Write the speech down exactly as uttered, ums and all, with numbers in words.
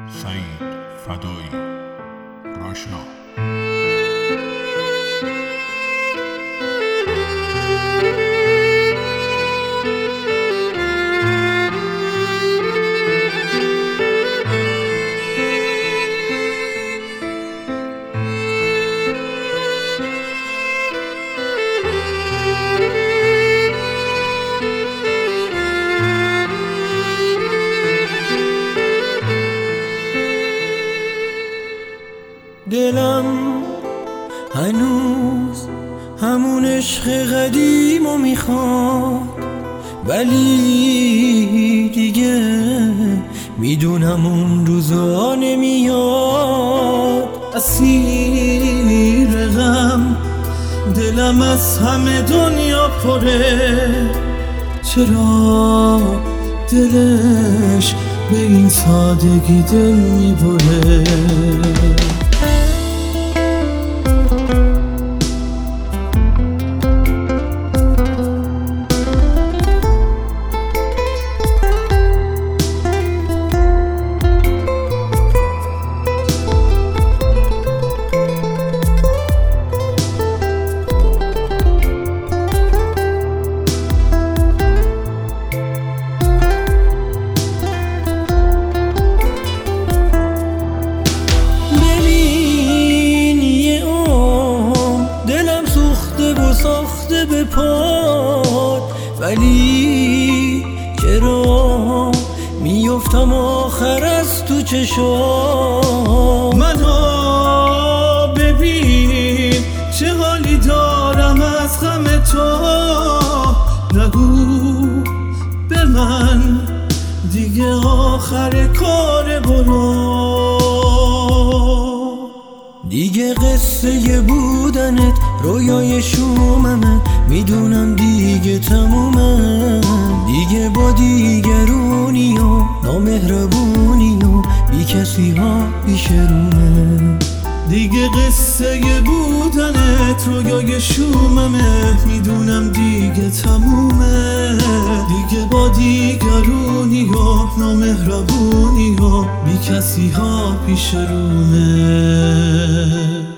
سعید فدایی راشنا. دلم هنوز همون عشق قدیمو میخواد، ولی دیگه میدونم اون روزا نمیاد. اسیر غم دلم از همه دنیا پره، چرا دلش به این سادگی دل میبره؟ ساخته به پاد، ولی چرا میفتم آخر از تو چشام؟ منو ببین چه حالی دارم از غم تو، نگو به من دیگه آخر کار برو. دیگه قصه بودنت رویای شوممه، میدونم دیگه تمومه. دیگه با دیگرونی و نامهربونی و بی کسی ها پیش رومه. دیگه قصه بودنت رویای شوممه، میدونم دیگه تمومه. دیگه با دیگرونی و نامهربونی و بی کسی ها پیش رومه.